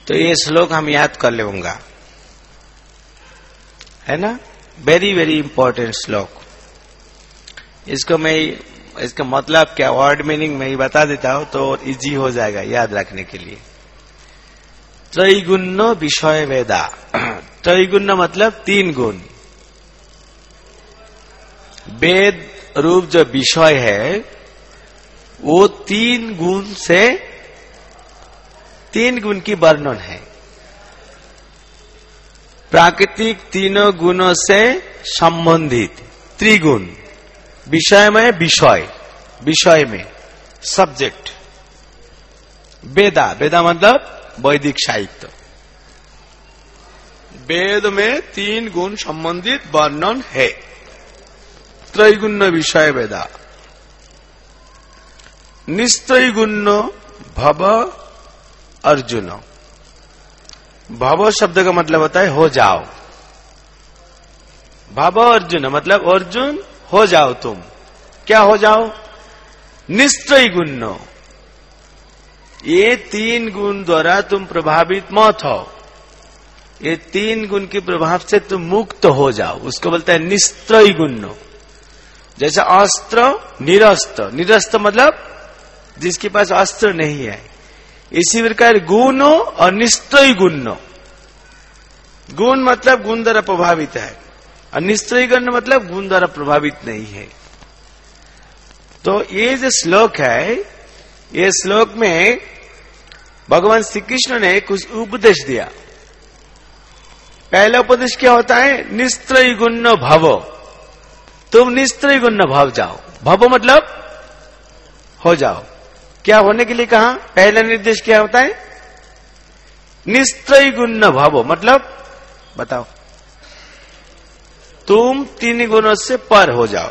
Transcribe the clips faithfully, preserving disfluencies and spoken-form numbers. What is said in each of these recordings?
तो ये श्लोक हम याद कर लेंगे, है ना। वेरी वेरी इंपॉर्टेंट श्लोक। इसको मैं, इसका मतलब क्या, वर्ड मीनिंग मैं ही बता देता हूं तो इजी हो जाएगा याद रखने के लिए। त्रैगुण्य विषय वेदा। त्रैगुण्य मतलब तीन गुण। वेद रूप जो विषय है वो तीन गुण से, तीन गुण की वर्णन है। प्राकृतिक तीनों गुणों से संबंधित त्रिगुण। विषय में विषय, विषय में सब्जेक्ट। वेदा, वेदा मतलब वैदिक साहित्य। वेद में तीन गुण संबंधित वर्णन है। त्रैगुण्य विषय वेदा। निस्त्रैगुण्य भव अर्जुन। भव शब्द का मतलब होता है हो जाओ। भव अर्जुन मतलब अर्जुन हो जाओ तुम। क्या हो जाओ? निस्त्रैगुण्य। ये तीन गुण द्वारा तुम प्रभावित मत हो। ये तीन गुण के प्रभाव से तुम मुक्त हो जाओ, उसको बोलता है निस्त्रैगुण्य। जैसे अस्त्र निरस्त्र। निरस्त्र मतलब जिसके पास अस्त्र नहीं है। इसी प्रकार गुण और निस्त्रैगुण्य। गुण मतलब गुण द्वारा प्रभावित है और निस्त्रैगुण्य मतलब गुण द्वारा प्रभावित नहीं है। तो ये जो श्लोक है, ये श्लोक में भगवान श्री कृष्ण ने कुछ उपदेश दिया। पहला उपदेश क्या होता है? निस्त्रैगुण्य भव। तुम निस्त्रैगुण्य भव जाओ। भव मतलब हो जाओ। क्या होने के लिए कहा? पहला निर्देश क्या होता है? निस्त्रैगुण्य भव मतलब बताओ, तुम तीन गुणों से पर हो जाओ।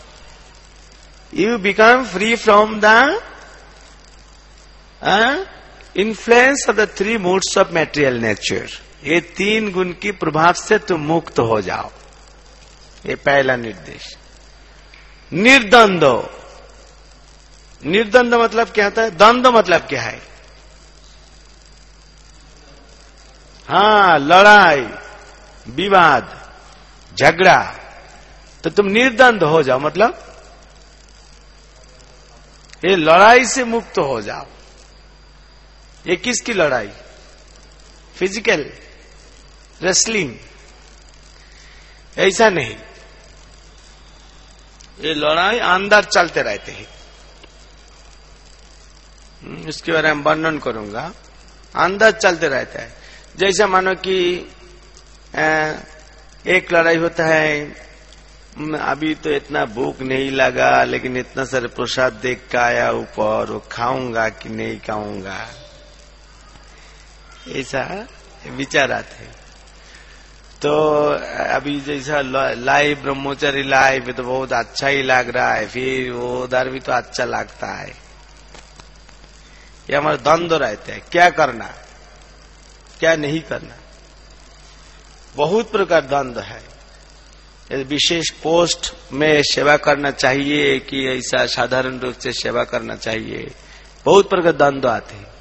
You become free from the influence of the three moods of material nature. ये तीन गुण की प्रभाव से तुम मुक्त हो जाओ। ये पहला निर्देश। निर्द्वंद्व। निर्द्वंद्व मतलब क्या होता है? द्वंद्व मतलब क्या है? हाँ, लड़ाई, विवाद, झगड़ा। तो तुम निर्द्वंद्व हो जाओ मतलब ये लड़ाई से मुक्त हो जाओ। ये किसकी लड़ाई? फिजिकल रेसलिंग, ऐसा नहीं। ये लड़ाई अंदर चलते रहते हैं। इसके बारे में वर्णन करूंगा। अंदर चलते रहता है। जैसे मानो कि एक लड़ाई होता है, अभी तो इतना भूख नहीं लगा लेकिन इतना सारे प्रसाद देख के आया ऊपर, वो खाऊंगा कि नहीं खाऊंगा, ऐसा विचार आते हैं। तो अभी जैसा लाइव ब्रह्मचारी लाइव तो बहुत अच्छा ही लग रहा है, फिर वो उधर भी तो अच्छा लगता है। ये हमारा द्वंद्व रहता है। क्या करना, क्या नहीं करना, बहुत प्रकार द्वंद्व है। विशेष पोस्ट में सेवा करना चाहिए कि ऐसा साधारण रूप से सेवा करना चाहिए, बहुत प्रकार द्वंद्व आते हैं।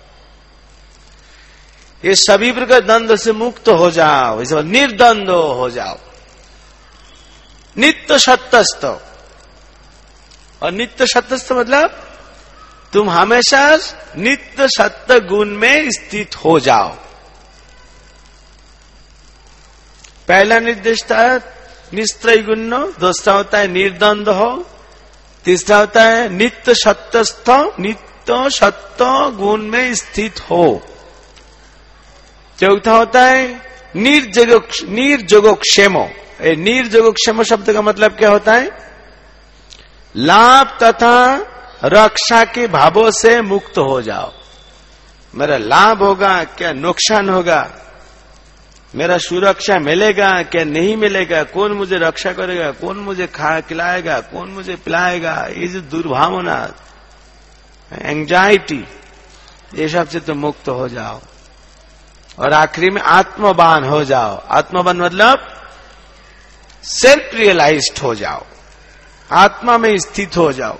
ये सभी प्रकार द्वंद्व से मुक्त हो जाओ, इसे निर्द्वंद्व हो जाओ। नित्य सत्यस्थ। और नित्य सत्यस्थ मतलब तुम हमेशा नित्य सत्य गुण में स्थित हो जाओ। पहला निर्देश था निस्त्रैगुण्य, दूसरा होता है निर्द्वंद्व हो, तीसरा होता है नित्य सत्यस्थ, नित्य सत्य गुण में स्थित हो, चौथा होता है निर्जगो निर्जगोक्षेमो। निर्जगोक्षेमो शब्द का मतलब क्या होता है? लाभ तथा रक्षा के भावों से मुक्त हो जाओ। मेरा लाभ होगा क्या नुकसान होगा, मेरा सुरक्षा मिलेगा क्या नहीं मिलेगा, कौन मुझे रक्षा करेगा, कौन मुझे खा खिलाएगा, कौन मुझे पिलाएगा, ये जो दुर्भावना, एंजाइटी, ये सब से तो मुक्त हो जाओ। और आखिरी में आत्मवान हो जाओ। आत्मवान मतलब सेल्फ रियलाइज्ड हो जाओ, आत्मा में स्थित हो जाओ,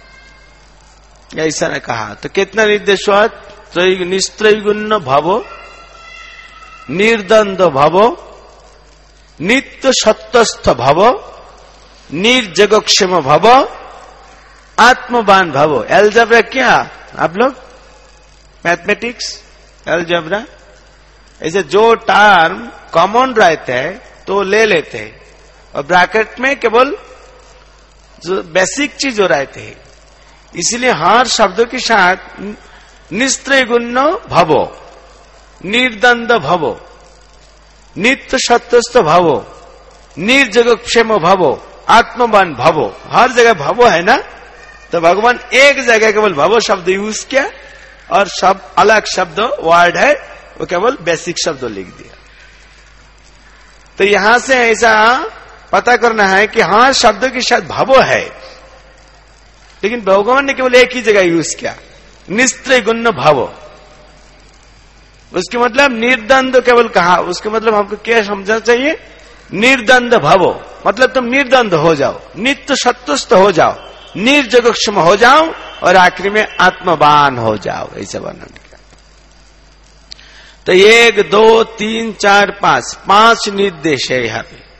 ऐसा ने कहा। तो कितना निर्देश हुआ? निस्त्रैगुण्य भवो निर्द्वंद भवो, नित्य सत्वस्थ भवो, निर्जगक्षम भवो, आत्मवान भवो। एल्जेब्रा क्या आप लोग मैथमेटिक्स एल्जेब्रा, ऐसे जो टर्म कॉमन रहते हैं तो ले लेते हैं, और ब्रैकेट में केवल जो बेसिक चीज जो रहते हैं, इसलिए हर शब्दों के साथ निस्त्रैगुण्य भवो, निर्द्वंद भवो, नित्य सत्वस्थ भवो, निर्जगक्षेम भवो, आत्मवान भवो, हर जगह भवो है ना। तो भगवान एक जगह केवल भवो शब्द यूज किया और सब अलग शब्द वर्ड है वो केवल बेसिक शब्द लिख दिया। तो यहां से ऐसा पता करना है कि हाँ शब्दों के साथ भवो है, लेकिन भगवान ने केवल एक ही जगह यूज किया, निस्त्रैगुण्य भवो। उसके मतलब निर्द्वंद केवल कहा, उसके मतलब हमको क्या समझना चाहिए, निर्द्वंद भवो मतलब तुम निर्द्वंद हो जाओ, नित्य सत्वस्थ हो जाओ, निर्जगक्षम हो जाओ और आखिरी में आत्मवान हो जाओ, ऐसे वर्णन किया। तो एक दो तीन चार पांच पांच निर्देश है यहाँ पे,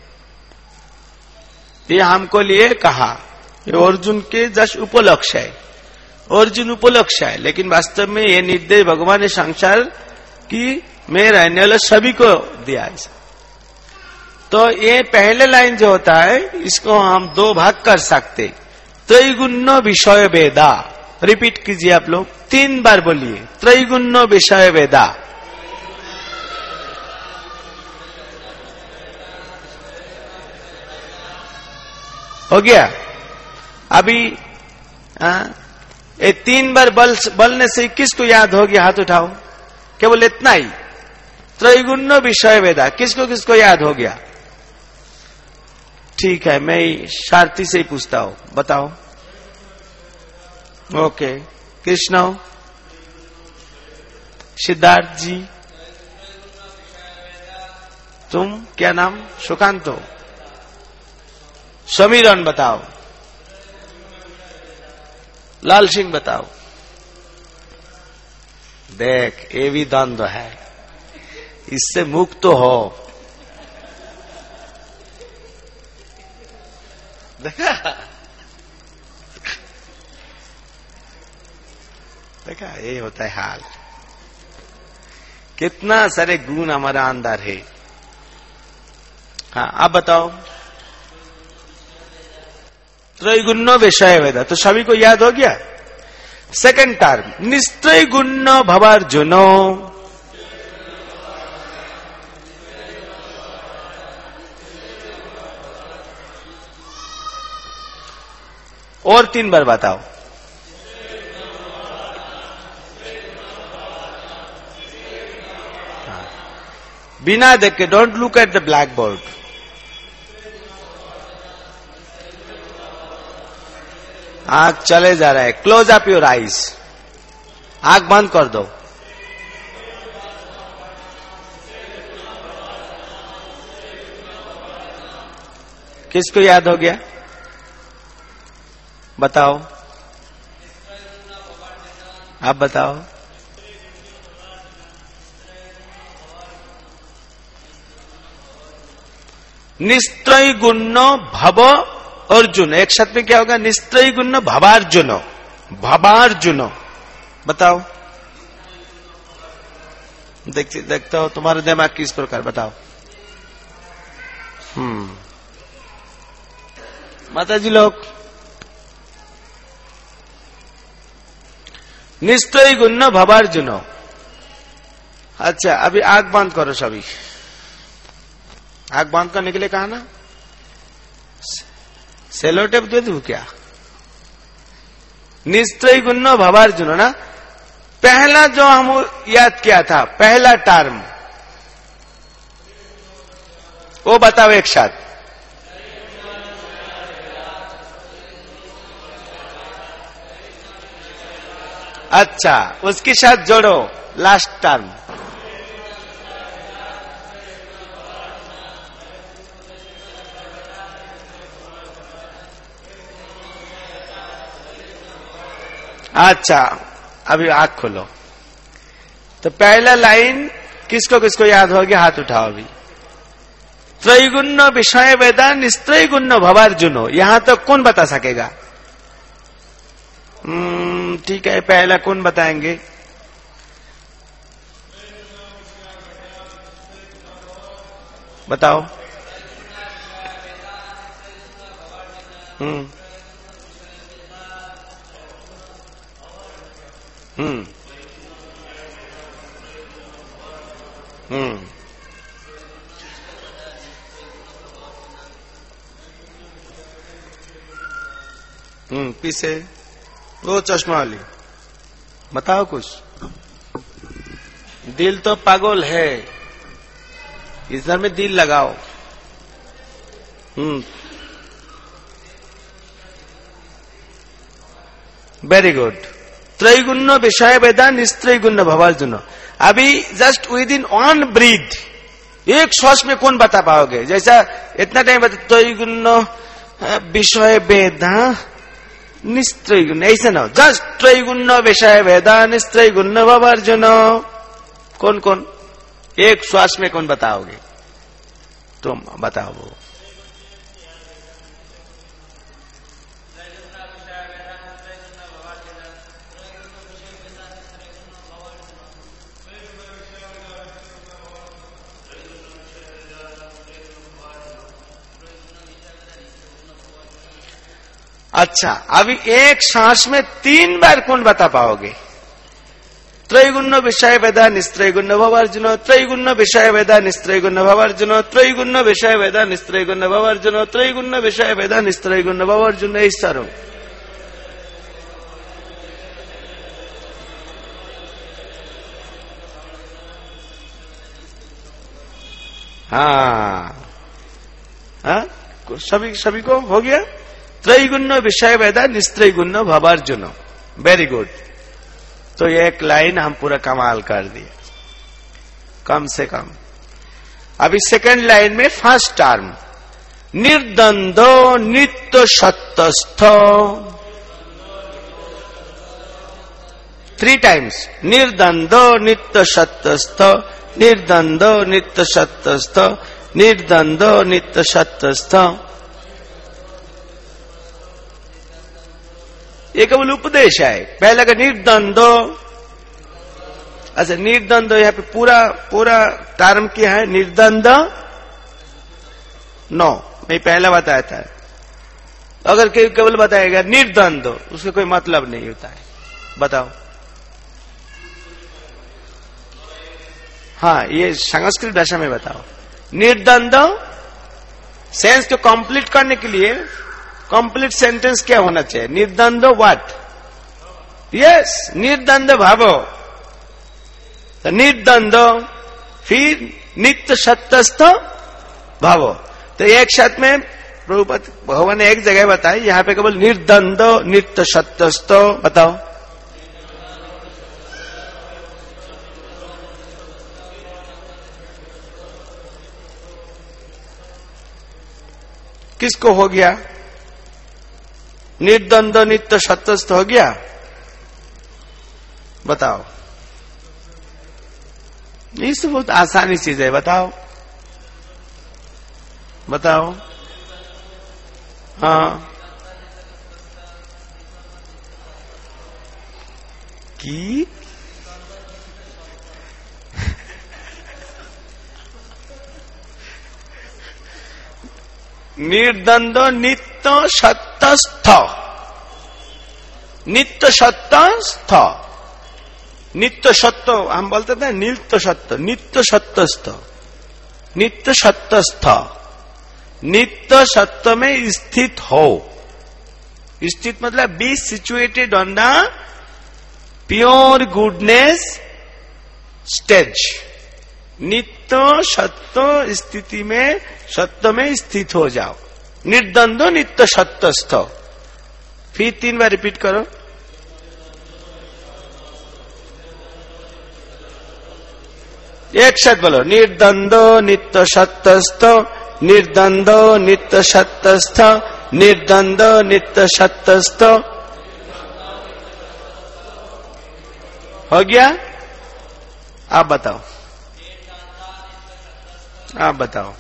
ये हमको लिए कहा, ये अर्जुन के जस्ट उपलक्ष्य है, अर्जुन उपलक्ष्य है, लेकिन वास्तव में ये निर्देश भगवान ने संसार की में रहने वाले सभी को दिया है। तो ये पहले लाइन जो होता है इसको हम दो भाग कर सकते, त्रैगुण्य विषय वेदा, रिपीट कीजिए आप लोग, तीन बार बोलिए, त्रैगुण्य विषय वेदा। हो गया। अभी आ, ये तीन बार बल बोलने से किसको याद हो गया, हाथ उठाओ, केवल इतना ही, त्रैगुण्य विषय वेदा, किसको किसको याद हो गया? ठीक है, मैं शारथी से ही पूछता हूं, बताओ। ओके, कृष्ण, सिद्धार्थ जी, तुम क्या नाम, सुकांत हो, समीरन बताओ, लाल सिंह बताओ। देख ये भी द्वंद्व है, इससे मुक्त हो। देखा देखा ये होता है हाल, कितना सारे गुण हमारा अंदर है। हाँ आप बताओ, त्रैगुण्य विषय वेदा, तो सभी को याद हो गया। सेकंड टर्म, निस्त्रैगुण्य भवार्जुनो, और तीन बार बताओ। बिना देख के, don't look at the blackboard. आंख चले जा रहा है, क्लोज अप योर आईज, आंख बंद कर दो। किसको याद हो गया, बताओ, आप बताओ। निस्त्रैगुण्य भव अर्जुन, एक शब्द में क्या होगा, निस्त्रैगुण्य भवार्जुनो, भवार्जुनो, बताओ। देखते देखता हो तुम्हारा दिमाग किस प्रकार, बताओ। हम्म माता जी लोग, निस्त्रैगुण्य भवार्जुनो। अच्छा अभी आंख बंद करो सभी, आंख बंद करने के लिए कहा ना, सेलो टेप दे दूं क्या? निस्त्रैगुण्य भवार्जुनो ना, पहला जो हम याद किया था, पहला टर्म वो बताओ एक साथ। अच्छा उसके साथ जोड़ो लास्ट टर्म। अच्छा अभी आंख खोलो। तो पहला लाइन किसको किसको याद हो गया? हाथ उठाओ अभी। त्रैगुण्य विषय वेदा निस्त्रैगुण्य भवार्जुनो, यहां तो कौन बता सकेगा? ठीक है, पहला कौन बताएंगे? बताओ। हम्म हम्म हम्म हम्म पीछे वो चश्मा वाली, बताओ कुछ। दिल तो पागल है, इधर में दिल लगाओ। हम्म वेरी गुड। त्रैगुण्य विषय वेदा निस्त्रैगुण्य भवार्जुन। अभी just within one breath, एक श्वास में कौन बता पाओगे? जैसा इतना टाइम बता, त्रैगुण्य विषय वेदा निस्त्रैगुण्य, ऐसे ना, जस्ट त्रैगुण्य विषय वेदा निस्त्रैगुण्य भवार्जुन। कौन कौन एक श्वास में कौन बताओगे? तुम बताओ। वो अच्छा, अभी एक सांस में तीन बार कौन बता पाओगे? त्रैगुण्य विषय वेदा निस्त्रैगुण्य भवार्जुन, त्रैगुण्य विषय वेदा निस्त्रैगुण्य भवार्जुन, त्रैगुण्य विषय वेदा निस्त्रैगुण्य भवार्जुन, त्रैगुण्य विषय वेदा निस्त्रैगुण्य भवार्जुन। इस तरह हाँ हाँ, सभी सभी को हो गया। त्रैगुण्य विषय वेदा निस्त्रैगुण्य भवार्जुन, वेरी गुड। तो ये एक लाइन हम पूरा कमाल कर दिए, कम से कम। अभी सेकंड लाइन में फर्स्ट टर्म, निर्द्वंदो नित्य सत्तस्थ, थ्री टाइम्स। निर्द्वंदो नित्य सत्तस्थ, निर्द्वंदो नित्य सत्तस्थ, निर्द्वंदो नित्य सत्तस्थ। ये केवल उपदेश है। पहले का निर्द्वंदो, अच्छा निर्द्वंदो, यहाँ पे पूरा पूरा टर्म क्या है? निर्द्वंद नो, मैं पहले बताया था। अगर केवल बताएगा निर्द्वंदो, उसका कोई मतलब नहीं होता है। बताओ। हाँ, ये संस्कृत भाषा में बताओ। निर्द्वंदो सेंस को कंप्लीट करने के लिए कंप्लीट सेंटेंस क्या होना चाहिए? निर्द्वंद व्हाट? यस, निर्द्वंद भावो। तो निर्द्वंद, फिर नित्य सत्तस्थ भावो। तो एक साथ में प्रभुपद भगवान ने एक जगह बताई, यहां पे केवल निर्द्वंद नित्य सत्तस्थ। बताओ। किसको हो गया? निर्द्वंद नित्य सत्तस्थ हो गया? बताओ। ये तो बहुत आसानी चीज है। बताओ बताओ। हाँ, की निर्द्वंद नित्य सत्तस्थ, नित्य सत्तस्थ, नित्य सत्य हम बोलते थे, नित्य सत्य, नित्य सत्तस्थ, नित्य सत्तस्थ, नित्य सत्य में स्थित हो। स्थित मतलब be situated on the pure goodness stage. नित्य सत्य स्थिति में, सत्य में स्थित हो जाओ। निर्द्वंदो नित्य सत्तस्थ। फिर तीन बार रिपीट करो। एक साथ बोलो। निर्द्वंदो नित्य सत्तस्थ, निर्द्वंदो नित्य सत्तस्थ, निर्द्वंदो नित्य सत्तस्थ। हो गया? आप बताओ। आप बताओ।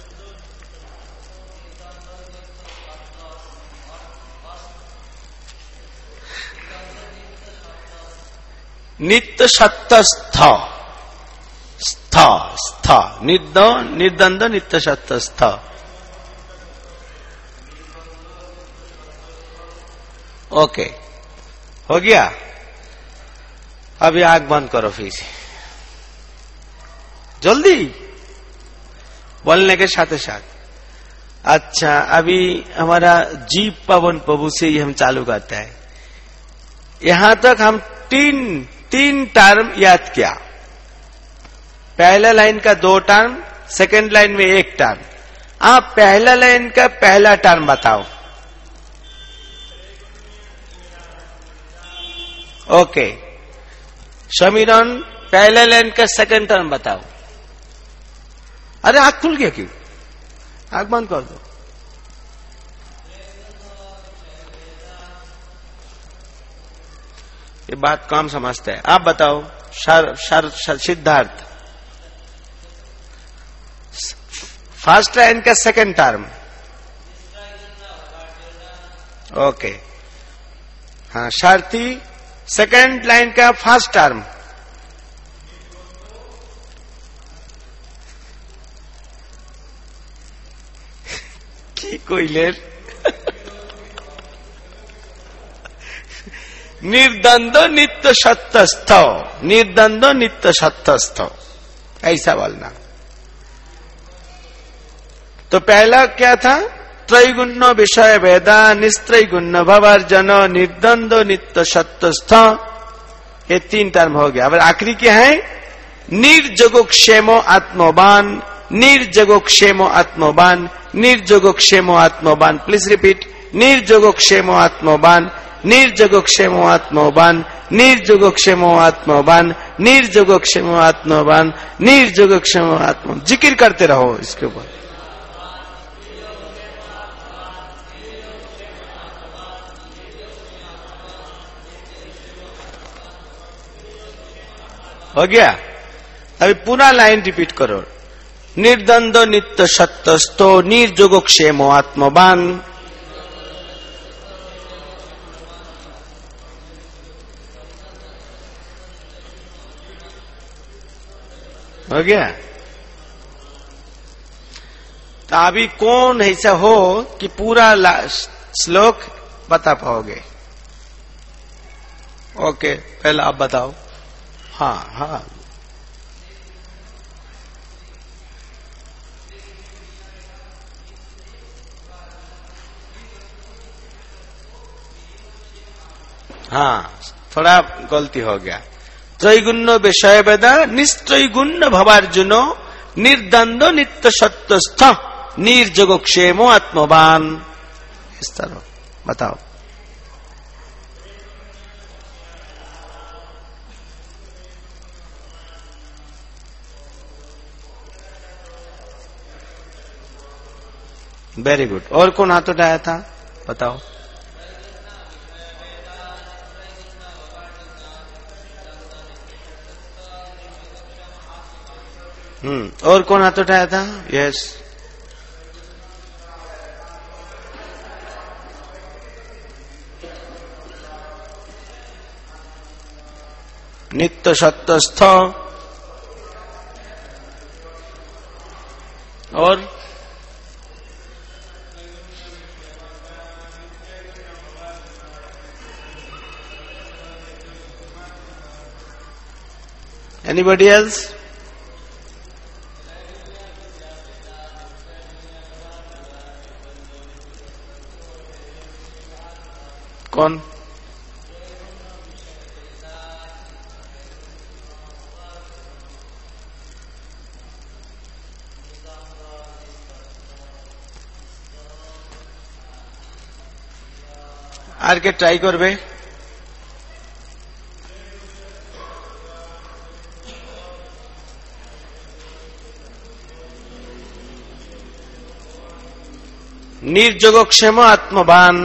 नित्य सत्य स्थ स्थ स्थ निद निर्दंद नित्य सत्य स्थ। ओके, हो गया। अभी आंख बंद करो फिर से, जल्दी बोलने के साथ साथ। अच्छा, अभी हमारा जीव पवन प्रभु से ही हम चालू करते हैं। यहां तक हम तीन तीन टर्म याद किया। पहला लाइन का दो टर्म, सेकंड लाइन में एक टर्म। आप पहला लाइन का पहला टर्म बताओ। ओके, समीरन पहले लाइन का सेकंड टर्म बताओ। अरे आंख खुल गया क्यों? आंख बंद कर दो। ये बात कम समझते हैं। आप बताओ शर, शर, शर, सिद्धार्थ, फर्स्ट लाइन का सेकंड टर्म। ओके, हाँ, शार्थी सेकंड लाइन का फर्स्ट टर्म। की कोई लेर निर्द्वंद्व नित्य सत्यस्थ, निर्द्वंद्व नित्य सत्यस्थ, ऐसा बोलना। तो पहला क्या था? त्रैगुण्य विषय वेदा निस्त्रैगुण्य भवर्जन निर्द्वंद्व नित्य सत्यस्थ। ये तीन टर्म हो गया। अब आखिरी क्या है? निर्जगोक्षेमो आत्मवान, निर्जगोक्षेमो आत्मवान, निर्जगोक्षेमो आत्मवान। Please repeat. निर्जगोक्षेमो आत्मवान, निर्जगोक्षेमो आत्मवान, निर्जगोक्षेमो आत्मवान, निर्जगोक्षेमो आत्मवान, निर्जगोक्षेमो आत्म। जिक्र करते रहो इसके ऊपर। हो गया। अभी पूरा लाइन रिपीट करो। निर्द्वंद्व नित्य सत्यस्थो निर्जगोक्षेमो आत्मवान। हो गया। तो अभी कौन ऐसा हो कि पूरा श्लोक बता पाओगे? ओके, पहले आप बताओ। हाँ हाँ, हाँ, थोड़ा गलती हो गया। त्रैगुण्य विषय वेदा निस्त्रैगुण्य भवार्जुनो निर्द्वंद्व नित्य सत्यस्थ निर्जगोक्षेमो आत्मवान। इस तरह बताओ। Very good. और कौन हाथ उठाया था? बताओ। हम्म और कौन हाथ उठाया था? यस, नित्य सत्यस्थ। और एनीबडी एल्स? कौन? आर के ट्राई करबे? निर्जगोक्षेम आत्मवान।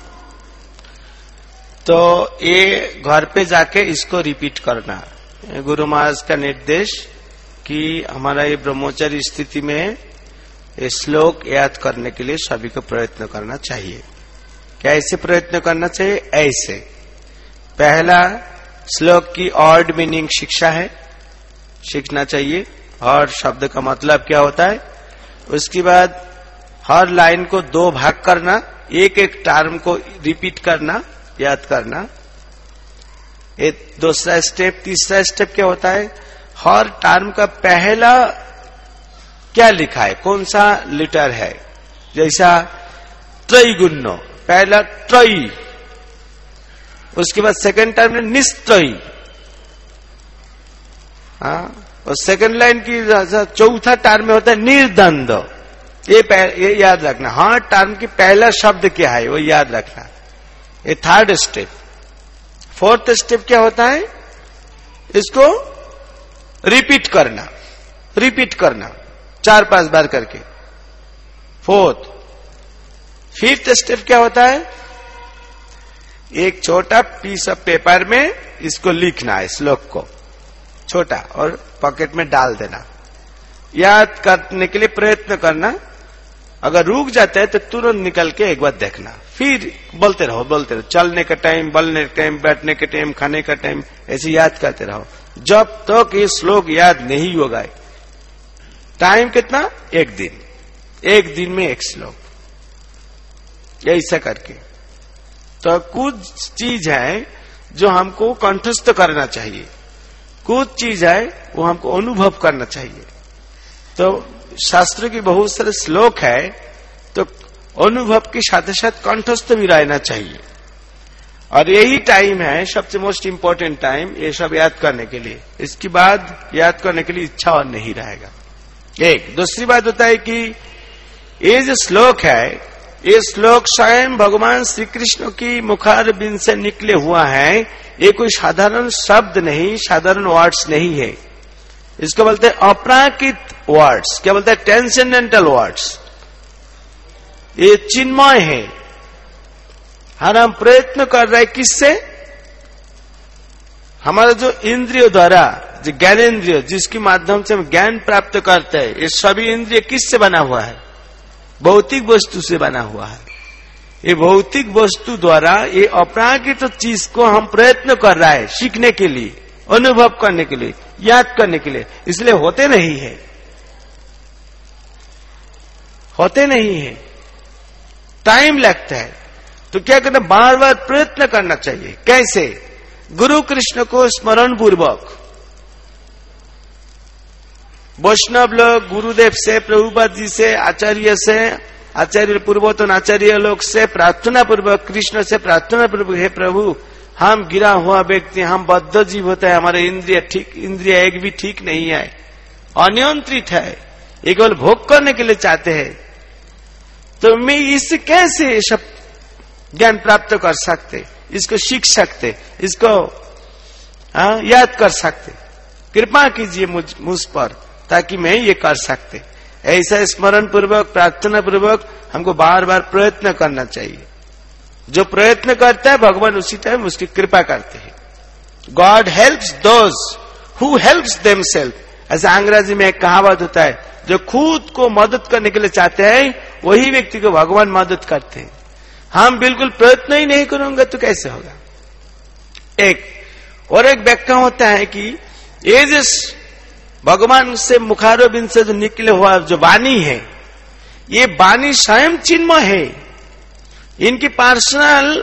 तो ये घर पे जाके इसको रिपीट करना। गुरु महाराज का निर्देश कि हमारा ये ब्रह्मोचारी स्थिति में ये श्लोक याद करने के लिए सभी को प्रयत्न करना चाहिए। कैसे प्रयत्न करना चाहिए? ऐसे, पहला श्लोक की ऑड मीनिंग शिक्षा है, सीखना चाहिए, और शब्द का मतलब क्या होता है। उसके बाद हर लाइन को दो भाग करना, एक एक टर्म को रिपीट करना, याद करना। एक दूसरा स्टेप, तीसरा स्टेप क्या होता है, हर टर्म का पहला क्या लिखा है, कौन सा लेटर है। जैसा त्रैगुण्य, पहला त्रयी, उसके बाद सेकंड टर्म में निस्त्रयी, हाँ, और सेकंड लाइन की चौथा टर्म में होता है निर्द्वंद। ये, ये याद रखना, हाँ टर्म की पहला शब्द क्या है वो याद रखना। ये थर्ड स्टेप। फोर्थ स्टेप क्या होता है, इसको रिपीट करना, रिपीट करना चार पांच बार करके। फोर्थ। फिफ्थ स्टेप क्या होता है, एक छोटा पीस ऑफ पेपर में इसको लिखना है, श्लोक को छोटा, और पॉकेट में डाल देना। याद करने के लिए प्रयत्न करना, अगर रुक जाता है तो तुरंत निकल के एक बार देखना, फिर बोलते रहो बोलते रहो, चलने का टाइम, बोलने का टाइम, बैठने का टाइम, खाने का टाइम, ऐसे याद करते रहो जब तक ये श्लोक याद नहीं होगा। टाइम कितना, एक दिन, एक दिन में एक श्लोक, ऐसा करके। तो कुछ चीज है जो हमको कंठस्थ करना चाहिए, कुछ चीज है वो हमको अनुभव करना चाहिए। तो शास्त्र की बहुत सारे श्लोक है, तो अनुभव के साथ साथ कंठस्थ भी रहना चाहिए, और यही टाइम है सबसे मोस्ट इम्पोर्टेंट टाइम ये सब याद करने के लिए। इसके बाद याद करने के लिए इच्छा और नहीं रहेगा। एक दूसरी बात होता है कि ये जो श्लोक है, ये श्लोक स्वयं भगवान श्री कृष्ण की मुखार बिंद से निकले हुआ है। ये कोई साधारण शब्द नहीं, साधारण वर्ड्स नहीं है, इसको बोलते हैं अपराकृत वर्ड्स। क्या बोलते हैं, ट्रांसेंडेंटल वर्ड्स। ये चिन्मय है। हर हम प्रयत्न कर रहे हैं किससे, हमारा जो इंद्रियों द्वारा, जो ज्ञानेन्द्रिय जिसके माध्यम से हम ज्ञान प्राप्त करते हैं, ये सभी इंद्रिय किससे बना हुआ है, भौतिक वस्तु से बना हुआ है। ये भौतिक वस्तु द्वारा ये अपराकृत चीज को हम प्रयत्न कर रहा है सीखने के लिए, अनुभव करने के लिए, याद करने के लिए, इसलिए होते नहीं है, होते नहीं है, टाइम लगता है। तो क्या करना, बार बार प्रयत्न करना चाहिए। कैसे, गुरु कृष्ण को स्मरण पूर्वक। वैष्णव लोग गुरुदेव से, प्रभुपाद जी से, आचार्य से, आचार्य पूर्वोत्तम आचार्य लोग से प्रार्थना पूर्वक, कृष्ण से प्रार्थना पूर्वक, हे प्रभु हम गिरा हुआ व्यक्ति, हम बद्ध जीव होता है, हमारे इंद्रिय ठीक इंद्रिय एक भी ठीक नहीं है, अनियंत्रित है, ये केवल भोग करने के लिए चाहते हैं। तो मैं इससे कैसे सब ज्ञान प्राप्त कर सकते, इसको सीख सकते, इसको आ, याद कर सकते, कृपा कीजिए मुझ मुझ पर ताकि मैं ये कर सकते। ऐसा स्मरण पूर्वक, प्रार्थना पूर्वक हमको बार बार प्रयत्न करना चाहिए। जो प्रयत्न करता है भगवान उसी टाइम उसकी कृपा करते हैं। God helps those who helps themselves. ऐसा अंग्रेजी में एक कहावत होता है, जो खुद को मदद करने के लिए चाहते हैं वही व्यक्ति को भगवान मदद करते हैं। हम बिल्कुल प्रयत्न ही नहीं करेंगे तो कैसे होगा। एक और एक व्याख्या होता है कि ये जो भगवान से मुखारबिंद से जो निकले हुआ जो वाणी है, ये वाणी स्वयं चिन्मय है, इनकी पर्सनल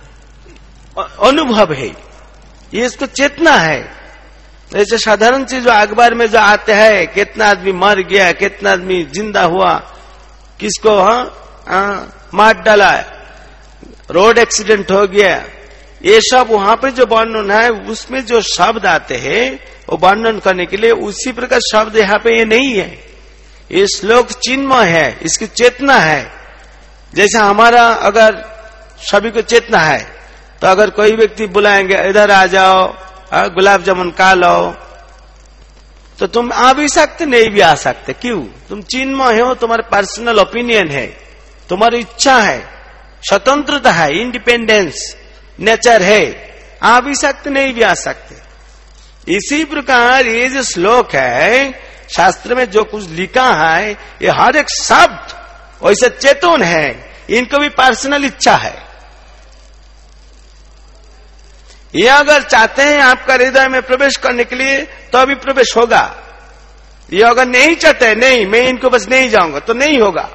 अनुभव है, ये इसको चेतना है। जैसे साधारण चीज जो अखबार में जो आते हैं, कितना आदमी मर गया, कितना आदमी जिंदा हुआ, किसको हाँ मार डाला, रोड एक्सीडेंट हो गया, ये सब वहां पे जो वर्णन है उसमें जो शब्द आते हैं वो वर्णन करने के लिए, उसी प्रकार शब्द यहाँ पे ये नहीं है। ये श्लोक चिन्मय है, इसकी चेतना है। जैसा हमारा अगर सभी को चेतना है, तो अगर कोई व्यक्ति बुलाएंगे इधर आ जाओ, गुलाब जामुन खा लो, तो तुम आ भी सकते नहीं भी आ सकते। क्यों? तुम चिन्मय हो, तुम्हारे पर्सनल ओपिनियन है, तुम्हारी इच्छा है, स्वतंत्रता है, इंडिपेंडेंस नेचर है, आ भी सकते नहीं भी आ सकते। इसी प्रकार ये जो श्लोक है शास्त्र में जो कुछ लिखा है ये हर एक शब्द वैसे चेतन है, इनको भी पर्सनल इच्छा है। ये अगर चाहते हैं आपका हृदय में प्रवेश करने के लिए तो अभी प्रवेश होगा। ये अगर नहीं चाहते, नहीं मैं इनको बस नहीं जाऊंगा, तो नहीं होगा।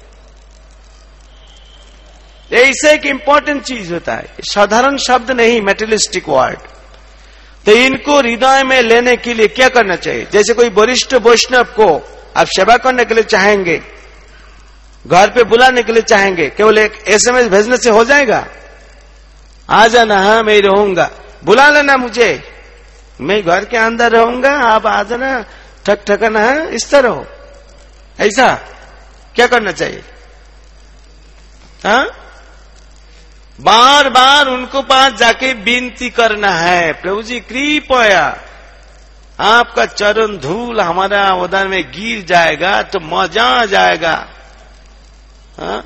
ऐसे एक इंपॉर्टेंट चीज होता है, साधारण शब्द नहीं, मेटेरियलिस्टिक वर्ड। तो इनको हृदय में लेने के लिए क्या करना चाहिए? जैसे कोई वरिष्ठ वैष्णव को आप सेवा करने के लिए चाहेंगे, घर पे बुलाने के लिए चाहेंगे, केवल एक एसएमएस भेजने से हो जाएगा? आ जाना, हाँ मैं रहूंगा, बुला लेना मुझे, मैं घर के अंदर रहूंगा, आप आ जाना, ठक ठकाना है, इस तरह हो। ऐसा क्या करना चाहिए? हाँ, बार बार उनको पास जाके विनती करना है, प्रभु जी कृपया आपका चरण धूल हमारा उधर में गिर जाएगा तो मजा आ जाएगा। हाँ?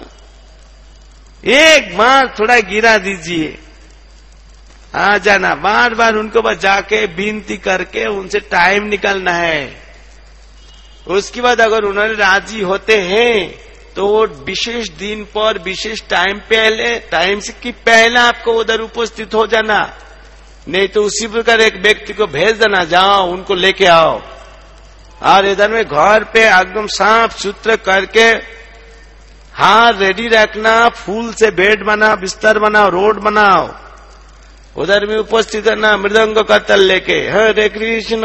एक बार थोड़ा गिरा दीजिए, आ जाना। बार बार उनको बस जाके विनती करके उनसे टाइम निकालना है। उसके बाद अगर उन्होंने राजी होते हैं तो वो विशेष दिन पर विशेष टाइम पहले टाइम से कि पहले आपको उधर उपस्थित हो जाना, नहीं तो उसी प्रकार एक व्यक्ति को भेज देना, जाओ उनको लेके आओ, और इधर में घर पे एकदम साफ सुथरा करके हाथ रेडी रखना, फूल से बेड बनाओ, बिस्तर बनाओ, रोड बनाओ, उधर भी उपस्थित रहना, मृदंग करतल लेके हरे कृष्ण,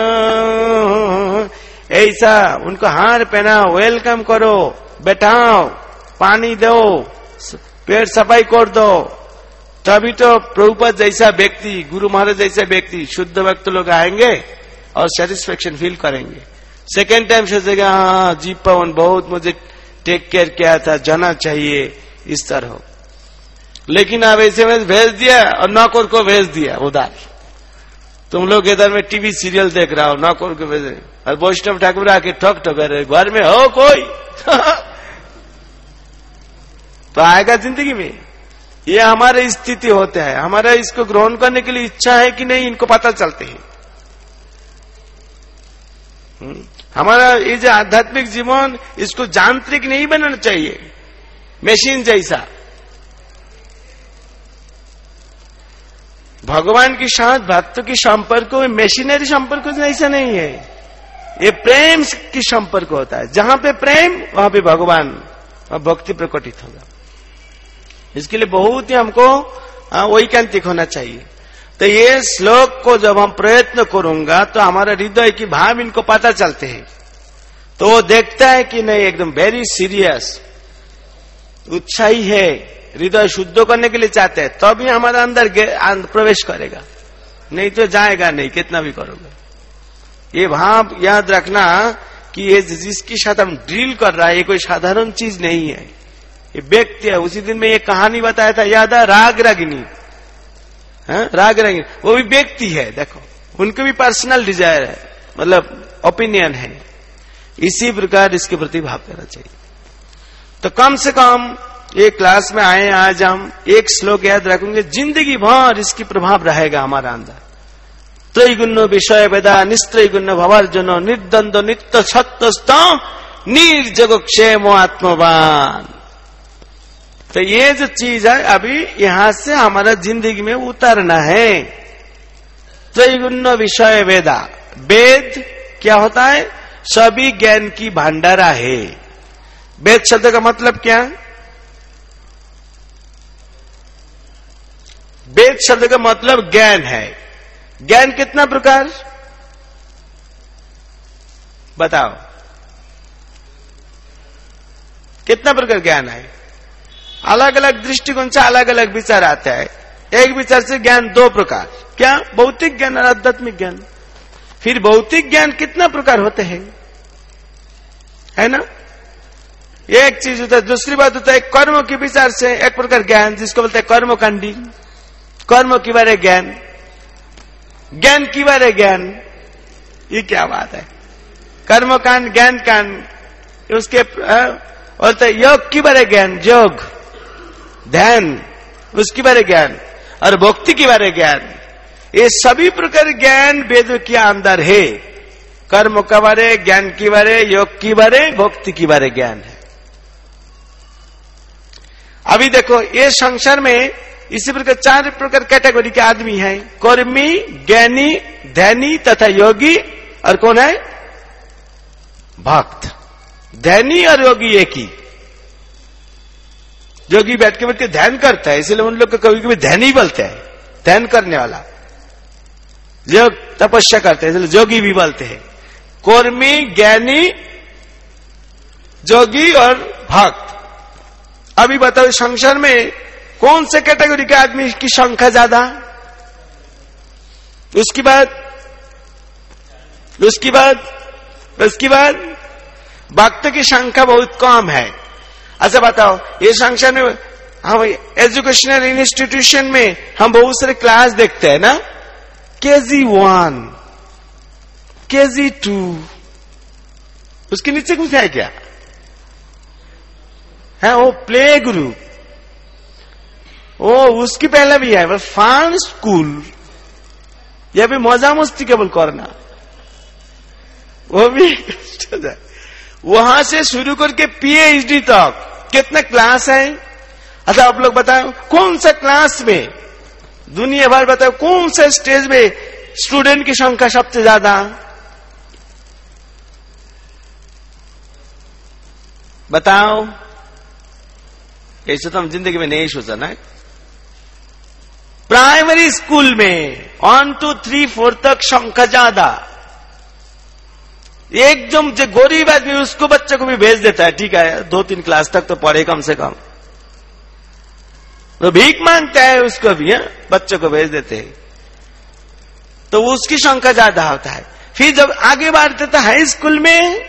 ऐसा उनको हार पहनाओ, वेलकम करो, बैठाओ, पानी दो, पेट सफाई कर दो, तभी तो प्रभुपाद जैसा व्यक्ति, गुरु महाराज जैसा व्यक्ति, शुद्ध भक्त लोग आएंगे और सेटिस्फेक्शन फील करेंगे। सेकेंड टाइम सोचेगा हाँ जी पवन बहुत मुझे टेक केयर किया था, जाना चाहिए, इस तरह। लेकिन आप ऐसे में भेज दिया और नौकर को भेज दिया उधर, तुम लोग इधर में टीवी सीरियल देख रहा हो, नौकर को भेजे, और वैष्णव ठाकुर आके ठक ठक रहे, घर में हो कोई तो आएगा जिंदगी में। ये हमारे स्थिति होते हैं, हमारा इसको ग्रहण करने के लिए इच्छा है कि नहीं, इनको पता चलते हैं। हमारा ये जो आध्यात्मिक जीवन, इसको यांत्रिक नहीं बनाना चाहिए, मशीन जैसा। भगवान के साथ भक्तों की संपर्क में मशीनरी संपर्क ऐसा नहीं है, ये प्रेम की संपर्क होता है। जहां पे प्रेम वहां पे भगवान और भक्ति प्रकटित होगा। इसके लिए बहुत ही हमको वैज्ञानिक होना चाहिए। तो ये श्लोक को जब हम प्रयत्न करूंगा तो हमारा हृदय की भाव इनको पता चलते हैं, तो वो देखता है कि नहीं एकदम वेरी सीरियस उत्साही है, हृदय शुद्ध करने के लिए चाहते हैं, तभी तो हमारा अंदर प्रवेश करेगा, नहीं तो जाएगा नहीं, कितना भी करोगे। ये भाव याद रखना कि ये जिसके साथ हम ड्रिल कर रहा है ये कोई साधारण चीज नहीं है, ये व्यक्ति है। उसी दिन में ये कहानी बताया था, याद है, राग रागिनी, राग रागिनी, वो भी व्यक्ति है। देखो उनको भी पर्सनल डिजायर है, मतलब ओपिनियन है। इसी प्रकार इसके प्रति भाव करना चाहिए। तो कम से कम ये क्लास में आए, आज हम एक श्लोक याद रखेंगे, जिंदगी भर इसकी प्रभाव रहेगा हमारा अंदर। त्रैगुण्य विषय वेदा निस्त्रैगुण्य भवार्जुनो निर्द्वंद्व नित्य सत्वस्थ निर्जग क्षेम आत्मवान। तो ये जो चीज है अभी यहां से हमारा जिंदगी में उतरना है। त्रैगुण्य विषय वेदा, वेद क्या होता है? सभी ज्ञान की भंडारा है। वेद शब्द का मतलब क्या? वेद शब्द का मतलब ज्ञान है। ज्ञान कितना प्रकार बताओ, कितना प्रकार ज्ञान है? अलग अलग दृष्टिकोण से अलग अलग विचार आता है। एक विचार से ज्ञान दो प्रकार, क्या? भौतिक ज्ञान और आध्यात्मिक ज्ञान। फिर भौतिक ज्ञान कितना प्रकार होते हैं, है ना? एक चीज होता है। दूसरी बात होता है कर्म के विचार से एक प्रकार ज्ञान, जिसको बोलते हैं कर्मकांडी, कर्म के बारे ज्ञान, ज्ञान की बारे ज्ञान। ये क्या बात है? कर्मकांड, ज्ञान कांड, उसके बोलते हैं योग की बारे ज्ञान, योग ध्यान, उसकी बारे ज्ञान, और भक्ति की बारे ज्ञान। ये सभी प्रकार ज्ञान वेद के अंदर है। कर्म का बारे, ज्ञान की बारे, योग की बारे, भक्ति की बारे ज्ञान है। अभी देखो ये संसार में इसी प्रकार चार प्रकार कैटेगरी के आदमी हैं, कर्मी, ज्ञानी, ध्यानी तथा योगी। और कौन है? भक्त। ध्यानी और योगी एक ही। योगी बैठ के बैठ के ध्यान करता है, इसलिए उन लोग को कभी कभी ध्यानी बोलते हैं, ध्यान करने वाला। जो तपस्या करते हैं इसलिए योगी भी बोलते हैं। कर्मी, ज्ञानी, योगी और भक्त। अभी बताओ संसार में कौन से कैटेगरी के आदमी की संख्या ज्यादा? उसकी बाद उसकी बाद उसकी बाद भक्त की संख्या बहुत कम है। अच्छा बताओ, ये संसार में हम एजुकेशनल इंस्टीट्यूशन में हम बहुत सारे क्लास देखते हैं ना, केजी वन, केजी टू, उसके नीचे कुछ है क्या? है वो प्ले ग्रुप, ओ उसकी पहले भी है फन स्कूल, यह भी मजा मस्ती केवल करना, वो भी वहां से शुरू करके पीएचडी तक कितने क्लास है? अच्छा आप लोग बताओ कौन सा क्लास में दुनिया भर, बताओ कौन सा स्टेज में स्टूडेंट की संख्या सबसे ज्यादा? बताओ। ऐसे तो हम जिंदगी में नहीं सोचा ना। प्राइमरी स्कूल में वन टू थ्री फोर तक संख्या ज्यादा। एकदम जो गरीब आदमी उसको बच्चे को भी भेज देता है, ठीक है दो तीन क्लास तक तो पढ़े कम से कम, तो भीख मांगता है उसको भी, है बच्चों को भेज देते हैं, तो उसकी संख्या ज्यादा होता है। फिर जब आगे बढ़ते तो हाई स्कूल में,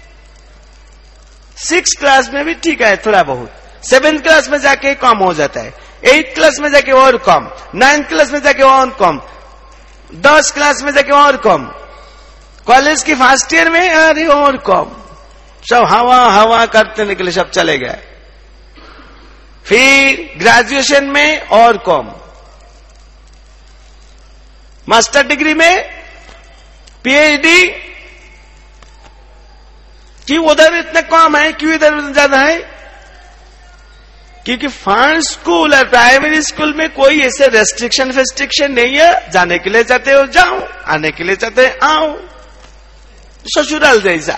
सिक्स क्लास में भी ठीक है थोड़ा बहुत, सेवेंथ क्लास में जाके कम हो जाता है, एट्थ क्लास में जाके और कम, नाइन्थ क्लास में जाके और कम, दस क्लास में जाके और कम, कॉलेज की फर्स्ट ईयर में अरे और कम, सब हवा हवा करते के लिए सब चले गए। फिर ग्रेजुएशन में और कम, मास्टर डिग्री में, पीएचडी, क्यों उधर इतने कम है, क्यों इधर ज्यादा है? क्योंकि फन स्कूल और प्राइमरी स्कूल में कोई ऐसे रेस्ट्रिक्शन फेस्ट्रिक्शन नहीं है, जाने के लिए चाहते हो जाओ, आने के लिए चाहते हो आओ, ससुराल जैसा।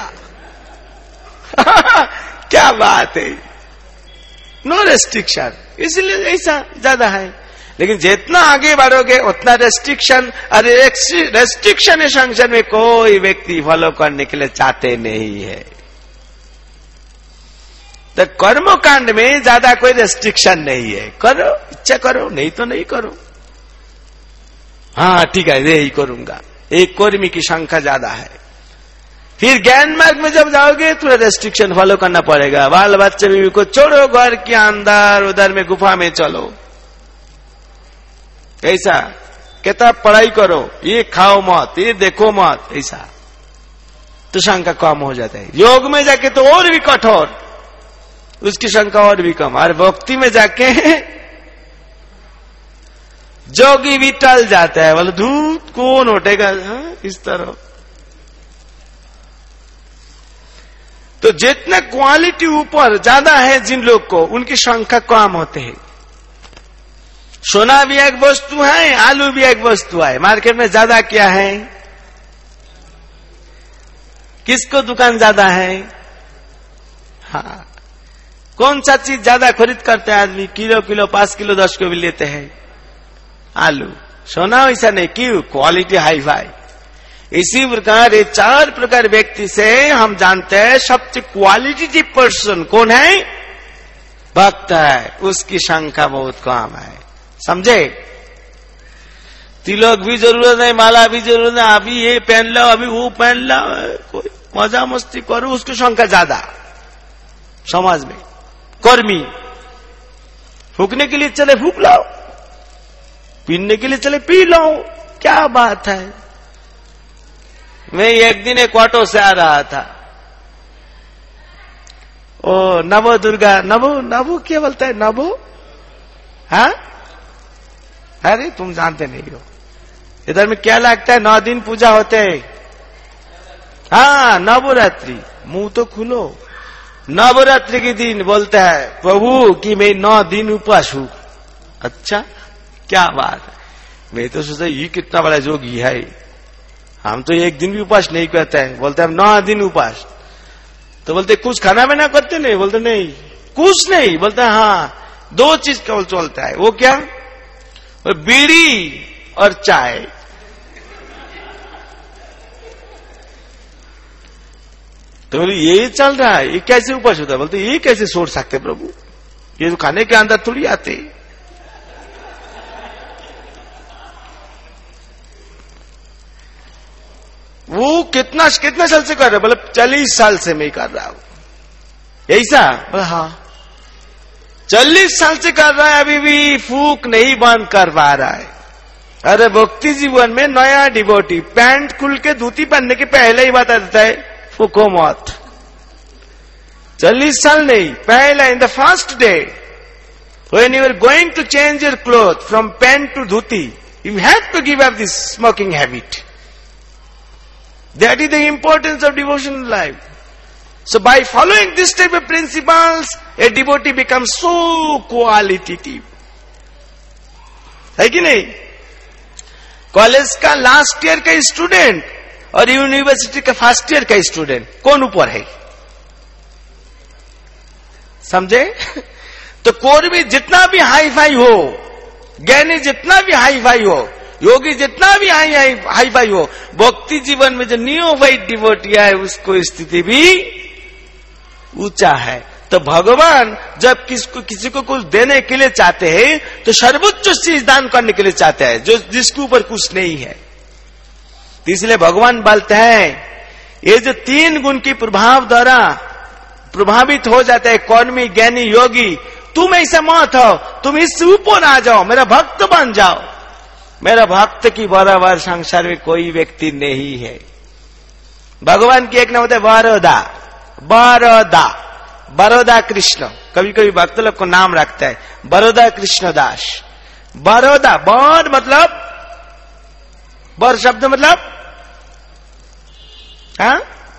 क्या बात है, नो रेस्ट्रिक्शन, इसलिए ऐसा ज्यादा है। लेकिन जितना आगे बढ़ोगे उतना रेस्ट्रिक्शन, अरे रेस्ट्रिक्शन इस संसार में कोई व्यक्ति फॉलो करने के लिए चाहते नहीं है। तो कर्म कांड में ज्यादा कोई रेस्ट्रिक्शन नहीं है, करो इच्छा करो, नहीं तो नहीं करो। हाँ ठीक है यही करूंगा, एक कर्मी की संख्या ज्यादा है। फिर ज्ञान मार्ग में जब जाओगे थोड़ा रेस्ट्रिक्शन फॉलो करना पड़ेगा, बाल बच्चे बीवी को छोड़ो घर के अंदर, उधर में गुफा में चलो, ऐसा किताब पढ़ाई करो, ये खाओ मत, ये देखो मत, ऐसा तो शंका कम हो जाता है। योग में जाके तो और भी कठोर, उसकी शंका और भी कम। और भक्ति में जाके जोगी भी टल जाता है, बोले धूप कौन उठेगा, हाँ, इस तरह। तो जितना क्वालिटी ऊपर ज्यादा है जिन लोग को, उनकी संख्या कम होते हैं। सोना भी एक वस्तु है, आलू भी एक वस्तु है, मार्केट में ज्यादा क्या है, किसको दुकान ज्यादा है? हाँ, कौन सा चीज ज्यादा खरीद करते हैं आदमी, किलो किलो पांच किलो दस किलो भी लेते हैं, आलू। सोना वैसा नहीं, क्यों? Quality hi fi. इसी प्रकार ये चार प्रकार व्यक्ति से हम जानते हैं सबसे क्वालिटी पर्सन कौन है? भक्त है, उसकी संख्या बहुत कम है। समझे? तिलक भी जरूरत है, माला भी जरूरत है, अभी ये पहन लो, अभी वो पहन लो, कोई मजा मस्ती करो, उसकी संख्या ज्यादा समाज में। कर्मी फूकने के लिए चले फूक लाओ, पीने के लिए चले पी लो, क्या बात है। मैं एक दिन एक ऑटो से आ रहा था, ओ नवो दुर्गा, नवो नवो क्या बोलता है, नवो, हाँ अरे तुम जानते नहीं हो, इधर में क्या लगता है, नौ दिन पूजा होते हैं, हाँ, नवरात्रि, मुंह तो खुलो। नवरात्रि के दिन बोलता है प्रभु कि मैं नौ दिन उपवास हूं। अच्छा, क्या बात है। मैं तो सोचा ये कितना बड़ा जोगी है, हम तो एक दिन भी उपवास नहीं करते हैं। बोलते हम नौ दिन उपवास। तो बोलते कुछ खाना पीना करते नहीं? बोलते नहीं, कुछ नहीं। बोलते हाँ, दो चीज केवल चलता है। वो क्या? वो बीड़ी और चाय। तो बोले ये चल रहा है, ये कैसे उपवास होता है? बोलते ये कैसे छोड़ सकते प्रभु, ये तो खाने के अंदर थोड़ी आते। वो कितना कितना साल से कर रहे? बोले चालीस साल से मैं कर रहा हूं। ऐसा? बोले हाँ, चालीस साल से कर रहा है, अभी भी फूक नहीं बंद कर पा रहा है। अरे भक्ति जीवन में नया डिवोटी पैंट खुल के धोती पहनने के पहले ही बता देता है फूको मत। चालीस साल नहीं, पहला in the first day when you are going to change your cloth from pant to dhoti, you have to give up this smoking habit. That is the importance of devotional life. So by following this type of principles, a devotee becomes so qualitative. है कि नहीं? College का last year का student और university का first year का student कौन ऊपर है? समझे? तो कोई भी जितना भी हाई फाई हो, ज्ञानी जितना भी हाई फाई हो, योगी जितना भी हाई हाई हाई फाई हो, भक्ति जीवन में जो नियोफाइट डिवोटी है उसको स्थिति भी ऊंचा है। तो भगवान जब किसको किसी को कुछ देने के लिए चाहते हैं तो सर्वोच्च चीज दान करने के लिए चाहते हैं, जो जिसके ऊपर कुछ नहीं है। तो इसलिए भगवान बोलते हैं ये जो तीन गुण की प्रभाव द्वारा प्रभावित हो जाता है कौमी ज्ञानी योगी, तुम ऐसा मत हो, तुम इससे ऊपर आ जाओ, मेरा भक्त बन जाओ। मेरा भक्त की बराबर संसार में कोई व्यक्ति नहीं है। भगवान की एक नाम होता है बरोदा, बरोदा, बरोदा कृष्ण। कभी कभी भक्त लोग को नाम रखता है बरोदा कृष्ण दास। बरोदा, बर मतलब, बर शब्द मतलब हाँ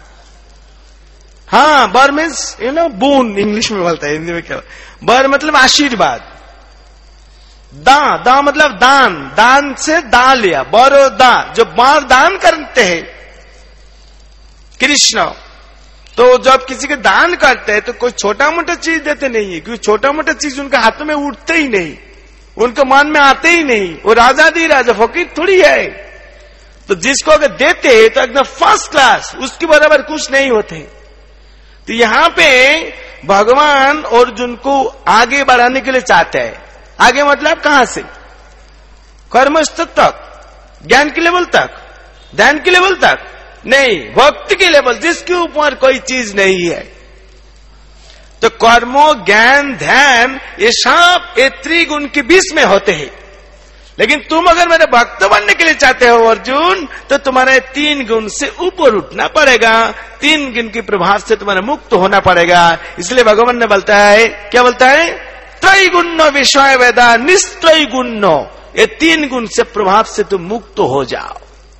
हाँ बर मीन्स यू नो बून, इंग्लिश में बोलता है, हिंदी में क्या? बर मतलब आशीर्वाद। दा, दा मतलब दान, दान से दा लिया, बरोदा, जो बार दान करते हैं कृष्ण। तो जब किसी के दान करते हैं तो कोई छोटा मोटा चीज देते नहीं है, क्योंकि छोटा मोटा चीज उनके हाथों में उठते ही नहीं, उनके मन में आते ही नहीं। वो राजा दी राजा फकीर थोड़ी है। तो जिसको अगर देते हैं तो एकदम फर्स्ट क्लास, उसके बराबर कुछ नहीं होते। तो यहां पे भगवान अर्जुन को आगे बढ़ाने के लिए चाहते हैं। आगे मतलब कहां से? कर्मस्थ तक, ज्ञान के लेवल तक, ध्यान के लेवल तक नहीं, भक्ति के लेवल, जिसके ऊपर कोई चीज नहीं है। तो कर्मो, ज्ञान, ध्यान, ये सब ये त्रिगुण के बीच में होते हैं। लेकिन तुम अगर मेरे भक्त बनने के लिए चाहते हो अर्जुन, तो तुम्हारे तीन गुण से ऊपर उठना पड़ेगा, तीन गुण के प्रभाव से तुम्हारा मुक्त होना पड़ेगा। इसलिए भगवान ने बोलता है, क्या बोलता है? त्रैगुण्य विषय वेदा निस्त्रैगुण्य, ये तीन गुण से प्रभाव से तुम मुक्त हो जाओ।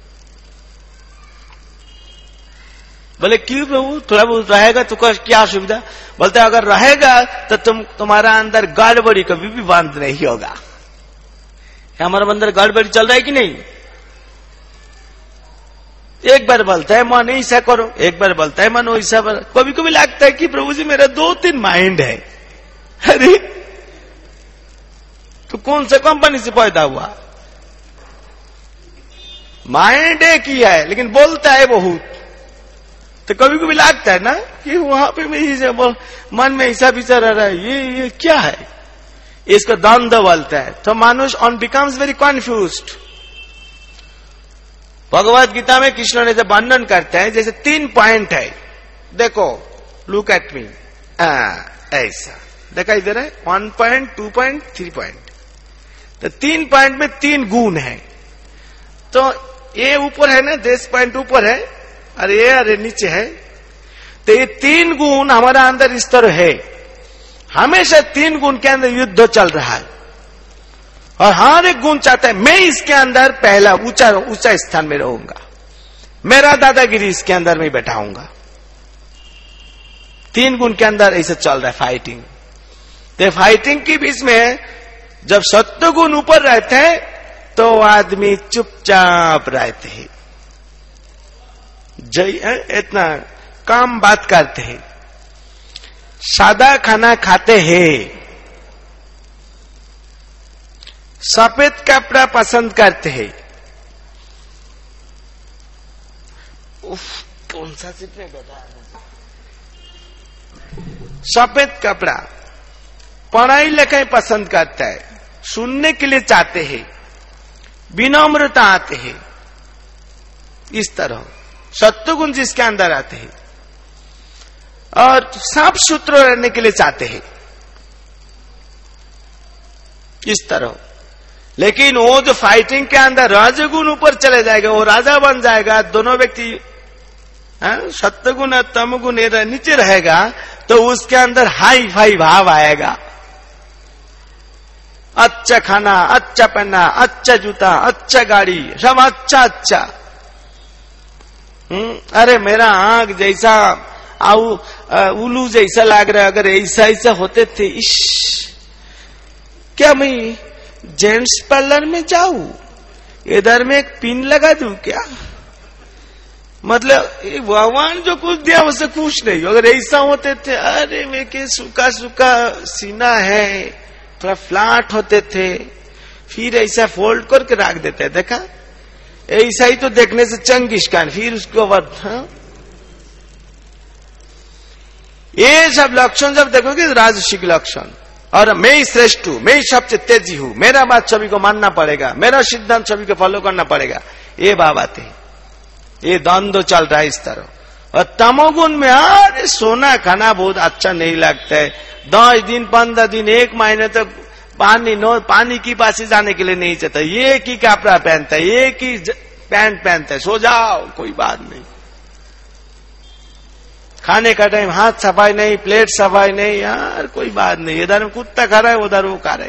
बोले क्यों प्रभु, थोड़ा बहुत रहेगा तो क्या सुविधा? बोलते अगर रहेगा तो तुम तुम्हारा अंदर गड़बड़ी कभी भी बंद नहीं होगा। हमारा अंदर गड़बड़ी चल रहा है कि नहीं? एक बार बोलता है मन ऐसा करो, एक बार बोलता है मन वैसा। कभी कभी लगता है कि प्रभु जी मेरा दो तीन माइंड है। अरे तो कौन सा कंपनी से पैदा हुआ? माइंड एक ही है लेकिन बोलता है बहुत। तो कभी कभी लगता है ना कि वहां पे मैं मन में ऐसा विचार आ रहा है, ये ये क्या है, इसको द्वंद्व बोलता है। तो मानुष ऑन becomes very confused. Bhagavad Gita में कृष्ण ने जब वर्णन करते हैं, जैसे तीन पॉइंट है, देखो लुक एट मी, ऐसा दिखाई दे रहा है, one point, two point, three point. तो तीन पॉइंट में तीन गुण है। तो ये ऊपर है ना, दस पॉइंट ऊपर है, अरे ये अरे नीचे है। तो ये तीन गुण हमारा अंदर इस तरह है। हमेशा तीन गुण के अंदर युद्ध चल रहा है और हर एक गुण चाहता है मैं इसके अंदर पहला ऊंचा ऊंचा स्थान में रहूंगा, मेरा दादागिरी इसके अंदर में बैठाऊंगा। तीन गुण के अंदर ऐसे चल रहा है फाइटिंग। तो फाइटिंग के बीच में जब सत्व गुण ऊपर रहते हैं तो आदमी चुपचाप रहते हैं, जय इतना काम बात करते हैं, सादा खाना खाते हैं, सफेद कपड़ा पसंद करते हैं। उफ, कौन सा सीट में बैठा है? सफेद कपड़ा, पढ़ाई लिखाई पसंद करता है, सुनने के लिए चाहते हैं, विनम्रता आते हैं। इस तरह सत्वगुण जिसके अंदर आते हैं और साफ सुथरा रहने के लिए चाहते हैं, इस तरह। लेकिन वो जो फाइटिंग के अंदर रजगुण ऊपर चले जाएगा, वो राजा बन जाएगा, दोनों व्यक्ति सत्वगुण और तमगुण नीचे रहेगा, तो उसके अंदर हाई फाई भाव आएगा। अच्छा खाना, अच्छा पहनना, अच्छा जूता, अच्छा गाड़ी, सब अच्छा अच्छा। हम्म अरे मेरा आंख जैसा आउ उल्लू जैसा लग रहा है, अगर ऐसा ऐसा होते थे, इश क्या मैं जेंट्स पार्लर में जाऊं, इधर में एक पिन लगा दूं क्या? मतलब भगवान जो कुछ दिया उससे खुश नहीं। अगर ऐसा होते थे, अरे वे के सूखा सूखा सीना है, थोड़ा फ्लैट होते थे, फिर ऐसा फोल्ड करके रख देते, देखा ऐसा ही तो देखने से चंगिश खान, फिर उसको बाद हाँ? ये सब लक्षण जब देखोगे राजसिक लक्षण, और मैं ही श्रेष्ठ हूं, मैं ही सबसे तेजी हूं, मेरा बात सभी को मानना पड़ेगा, मेरा सिद्धांत सभी को फॉलो करना पड़ेगा, ये भाव आते हैं। ये द्वंद्व चल रहा है इस तरह। और तमोगुण में अरे सोना खाना बहुत अच्छा नहीं लगता है, दस दिन पंद्रह दिन एक महीने तक तो पानी नो पानी की पास जाने के लिए नहीं चाहता, एक ही कपड़ा पहनता है, एक ही पैंट पहनता है, सो जाओ कोई बात नहीं। खाने का टाइम हाथ सफाई नहीं, प्लेट सफाई नहीं, यार कोई बात नहीं, इधर कुत्ता खा रहा है उधर वो खा रहे,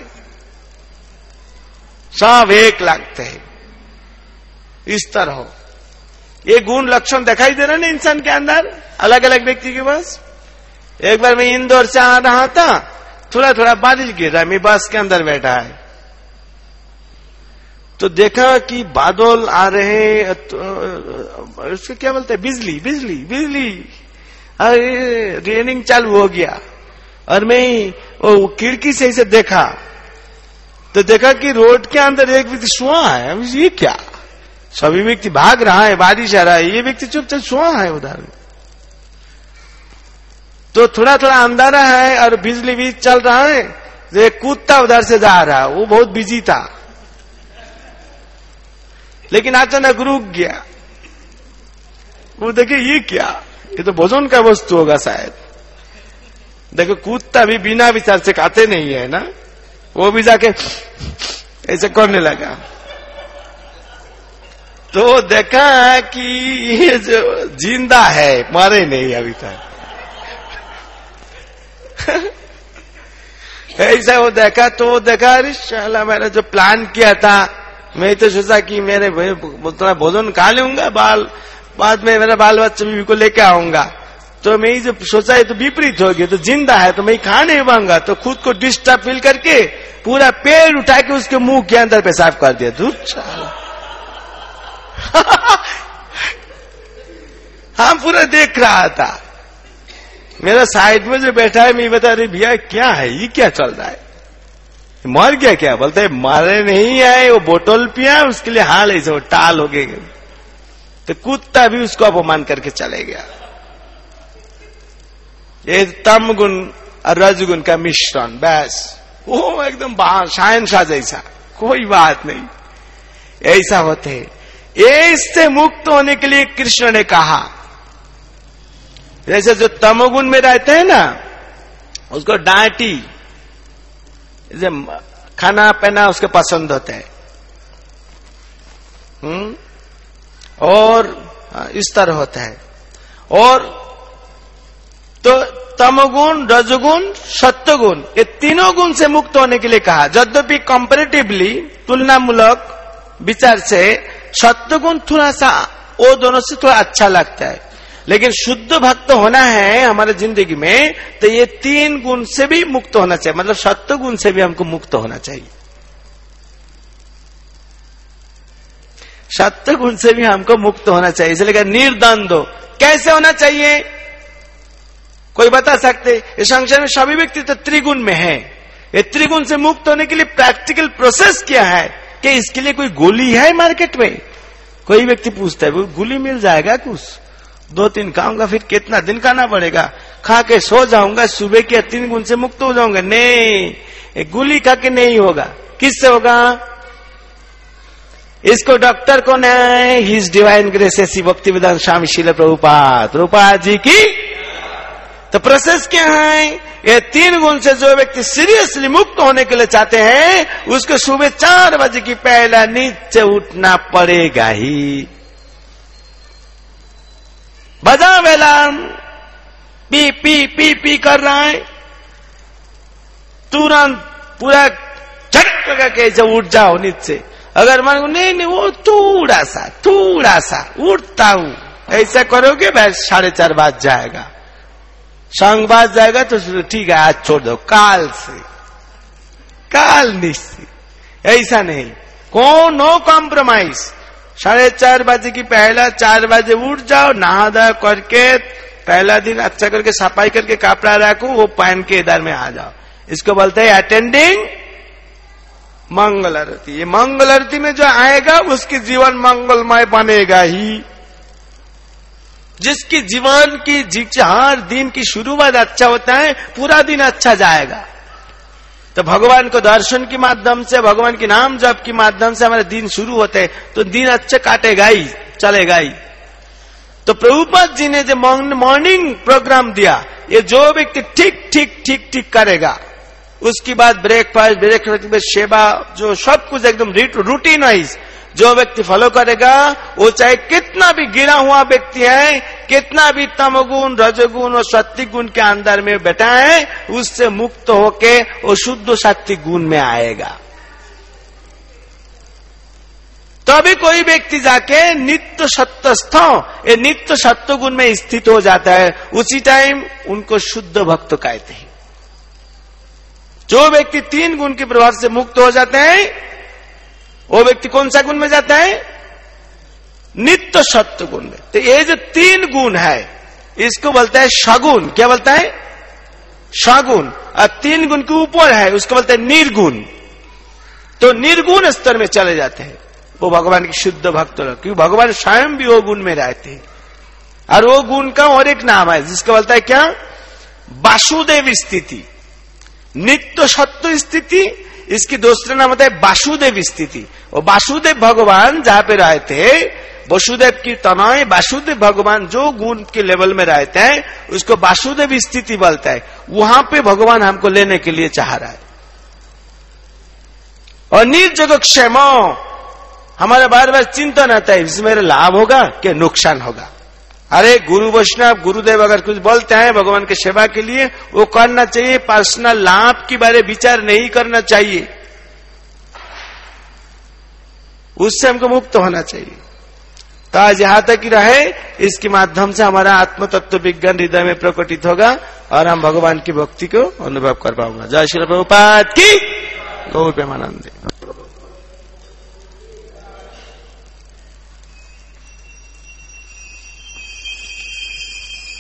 सब एक लगते हैं। इस तरह ये गुण लक्षण दिखाई दे रहा ना इंसान के अंदर, अलग अलग व्यक्ति के पास। एक बार मैं इंदौर से आ रहा था, थोड़ा थोड़ा बारिश गिर रहा है, मैं बस के अंदर बैठा है, तो देखा कि बादल आ रहे, तो उसको क्या बोलते हैं, बिजली बिजली बिजली, अरे रेनिंग चालू हो गया। और मैं वो खिड़की से इसे देखा तो देखा कि रोड के अंदर एक व्यक्ति सोया है। ये क्या, सभी व्यक्ति भाग रहा है, बारिश आ रहा है, ये व्यक्ति चुपचाप सोया है उधर। तो थोड़ा थोड़ा अंधारा है और बिजली भी चल रहा है, ये कुत्ता उधर से जा रहा है, वो बहुत बिजी था, लेकिन अचानक रुक गया। वो देखे ये क्या, ये तो भोजन का वस्तु होगा शायद। देखो कुत्ता भी बिना विचार से खाते नहीं है ना, वो भी जाके ऐसे करने लगा। तो देखा कि ये जो जिंदा है, मरे नहीं अभी तक। ऐसा वो देखा तो वो देखा, अरे शाला मैंने जो प्लान किया था, मैं तो सोचा कि मेरे थोड़ा भोजन खा लूंगा, बाल बाद में मेरा बाल बच्चा भी को लेके आऊंगा, तो मैं जो सोचा है तो विपरीत हो गया, तो जिंदा है तो मैं खा नहीं पाऊंगा, तो खुद को डिस्टर्ब फील करके पूरा पेड़ उठा के उसके मुंह के अंदर पेशाब कर दिया। दूर हाँ पूरा देख रहा था, मेरा साइड में जो बैठा है, मैं बता रही भैया क्या है, ये क्या चल रहा है, मर गया क्या? बोलते है मारे नहीं है, वो बोतल पिया, उसके लिए हाल ऐसे वो टाल हो गए। तो कुत्ता भी उसको अपमान करके चले गया। ये तम गुण और रजगुण का मिश्रण, बस वो एकदम शहंशाह जैसा, कोई बात नहीं, ऐसा होते हैं। इससे मुक्त होने के लिए कृष्ण ने कहा, जैसे जो तमोगुण में रहते हैं ना, उसको डांटी, जैसे खाना पहना उसके पसंद होता है, हम्म और इस तरह होता है। और तो तमोगुण, रजोगुण, सत्वगुण, ये तीनों गुण से मुक्त होने के लिए कहा। यद्यपि कंपैरेटिवली, तुलनामूलक विचार से सत्वगुण थोड़ा सा वो दोनों से थोड़ा अच्छा लगता है। लेकिन शुद्ध भक्त होना है हमारे जिंदगी में तो ये तीन गुण से भी मुक्त होना चाहिए, मतलब सत्व गुण से भी हमको मुक्त होना चाहिए, सत्व गुण से भी हमको मुक्त होना चाहिए। इसलिए निर्द्वंद्व कैसे होना चाहिए, कोई बता सकते? इस संसार में सभी व्यक्ति तो त्रिगुण में है। ये त्रिगुण से मुक्त होने के लिए प्रैक्टिकल प्रोसेस क्या है कि इसके लिए कोई गोली है मार्केट में? कोई व्यक्ति पूछता है वो गोली मिल जाएगा कुछ, दो तीन खाऊंगा फिर कितना दिन खाना पड़ेगा, खा के सो जाऊंगा सुबह के तीन गुण से मुक्त हो जाऊंगा? नहीं, गोली खा के नहीं होगा। किससे होगा? इसको डॉक्टर कौन है? हिज डिवाइन ग्रेस ऐसी भक्तिवेदांत स्वामी श्रील प्रभुपाद प्रभुपाद जी की। तो प्रोसेस क्या है? ये तीन गुण से जो व्यक्ति सीरियसली मुक्त होने के लिए चाहते हैं उसको सुबह चार बजे की पहला नीचे उठना पड़ेगा ही। बजा वेलाम, पी पी पी पी कर रहा है, तुरंत पूरा झटक लगा के जब उठ जाओ नीचे। अगर मान नहीं नहीं वो थोड़ा सा थोड़ा सा उठता हूं, ऐसा करोगे बस साढ़े चार बज जाएगा, संग बाज जाएगा तो ठीक है आज छोड़ दो, काल से काल निश्चित। ऐसा नहीं, कौन नो कॉम्प्रोमाइज। साढ़े चार बजे की पहला चार बजे उठ जाओ, नहा धा करके पहला दिन अच्छा करके सफाई करके कपड़ा रखो, वो पहन के इधर में आ जाओ। इसको बोलते हैं अटेंडिंग मंगल आरती। ये मंगल आरती में जो आएगा उसकी जीवन मंगलमय बनेगा ही। जिसकी जीवन की हर दिन की शुरुआत अच्छा होता है पूरा दिन अच्छा जाएगा। तो भगवान को दर्शन के माध्यम से, भगवान के नाम जप के माध्यम से हमारे दिन शुरू होते हैं तो दिन अच्छे काटेगा ही, चलेगा ही। तो प्रभुपाद जी ने जो मॉर्निंग प्रोग्राम दिया, ये जो व्यक्ति ठीक ठीक ठीक ठीक करेगा, उसके बाद ब्रेकफास्ट ब्रेकफास्ट में सेवा, जो सब कुछ एकदम रूटीन वाइज जो व्यक्ति फॉलो करेगा, वो चाहे कितना भी गिरा हुआ व्यक्ति है, कितना भी तमगुण रजोगुण और सात्विक गुण के अंदर में बैठा है, उससे मुक्त होके वो शुद्ध सात्विक गुण में आएगा। तभी कोई व्यक्ति जाके नित्य सत्वस्थ, ये नित्य सत्व गुण में स्थित हो जाता है। उसी टाइम उनको शुद्ध भक्त कहते हैं। जो व्यक्ति तीन गुण के प्रभाव से मुक्त हो जाते हैं वो व्यक्ति कौन सा गुण में जाता है? नित्य सत्व गुण में। तो ये जो तीन गुण है इसको बोलता है सगुण। क्या बोलता है? सगुण। और तीन गुण के ऊपर है उसको बोलते हैं निर्गुण। तो निर्गुण स्तर में चले जाते हैं वो भगवान के शुद्ध भक्त लोग, क्योंकि भगवान स्वयं भी वो गुण में रहते हैं। और वो गुण का और एक नाम है जिसको बोलता है क्या? वासुदेव स्थिति। नित्य सत्व स्थिति, इसकी दूसरा नाम होता है वासुदेव स्थिति। और वासुदेव भगवान जहां पे रहते, वसुदेव की तनय वासुदेव भगवान जो गुण के लेवल में रहते हैं उसको वासुदेव स्थिति बोलता है। वहां पे भगवान हमको लेने के लिए चाह रहा है। और निर्जग क्षेम, हमारा बार बार चिंतन आता है इसमें मेरा लाभ होगा कि नुकसान होगा। अरे गुरु वैष्णव गुरुदेव अगर कुछ बोलते हैं भगवान के सेवा के लिए, वो करना चाहिए, पर्सनल लाभ के बारे विचार नहीं करना चाहिए। उससे हमको मुक्त होना चाहिए। तो आज यहां तक ही रहे, इसके माध्यम से हमारा आत्म तत्व विज्ञान हृदय में प्रकटित होगा और हम भगवान की भक्ति को अनुभव कर पाऊंगा। जय श्री प्रभुपाद की। गौ प्रेमानंद।